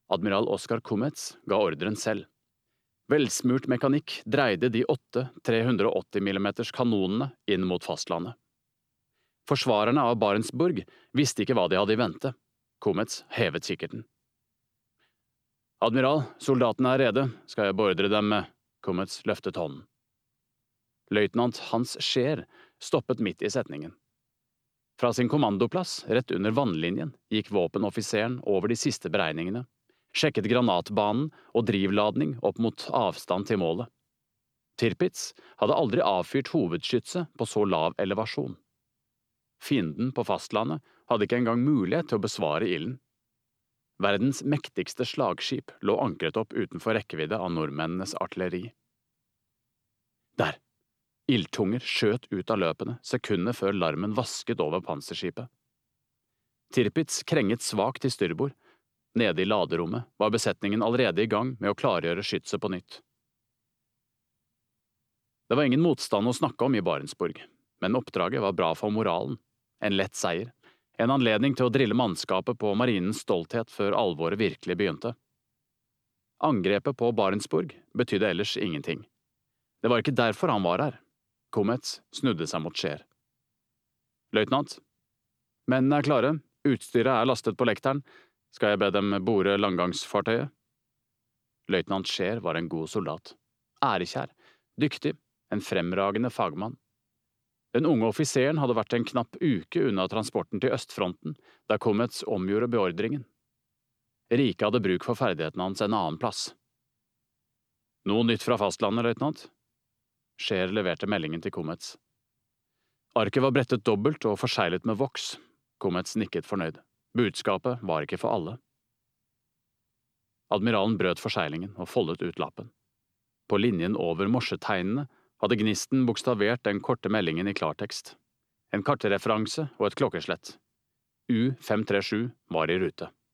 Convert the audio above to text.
Admiral Oskar Kumets ga ordren selv. Velsmurt mekanikk dreide de 8 380 mm kanonene inn mot fastlandet. Forsvarerne av Barentsburg visste ikke hva de hadde i vente. Kumets hevet kikkerten. Admiral, soldatene er rede, skal jeg beordre dem med. Kumets løftet hånden. Løytnant Hans Scheer stoppet midt i setningen. Fra sin kommandoplass, rett under vannlinjen, gikk våpenoffiseren over de siste beregningene, sjekket granatbanen og drivladning opp mot avstand til målet. Tirpitz hadde aldri avfyrt hovedskytset på så lav elevasjon. Fienden på fastlandet hadde ikke engang mulighet til å besvare ilden. Verdens mektigste slagskip lå ankret opp utenfor rekkevidde av nordmennenes artilleri. Der! Ildtunger skjøt ut av løpene, sekundet før larmen vasket over panserskipet. Tirpitz krenget svakt til styrbord. Nede i laderommet var besetningen allerede i gang med å klargjøre skytset på nytt. Det var ingen motstand å snakke om i Barentsburg, men oppdraget var bra for moralen. En lett seier, en anledning til å drille mannskapet på marinens stolthet før alvoret virkelig begynte. Angrepet på Barentsburg betydde ellers ingenting. Det var ikke derfor han var her. Kumets snudde seg mot Scheer. Løytnant, mennene er klare, utstyret er lastet på lekteren, skal jeg be dem bore langgangsfartøyet? Løytnant Scheer var en god soldat. Ærekjær, dyktig, en fremragende fagmann. Den unge offiseren hadde vært en knapp uke unna transporten til østfronten, da Kumets omgjorde beordringen. Riket hadde bruk for ferdighetene hans en annen plass. Noe nytt fra fastlandet, løytnant? Scheer leverte meldingen til Kumets. Arket var brettet dobbelt og forseglet med voks. Kumets nikket fornøyd. Budskapet var ikke for alle. Admiralen brøt forseglingen og foldet ut lappen. På linjen over morsetegnene hadde Gnisten bokstavert den korte meldingen i klartekst. En kartreferanse og et klokkeslett. U-537 var i rute.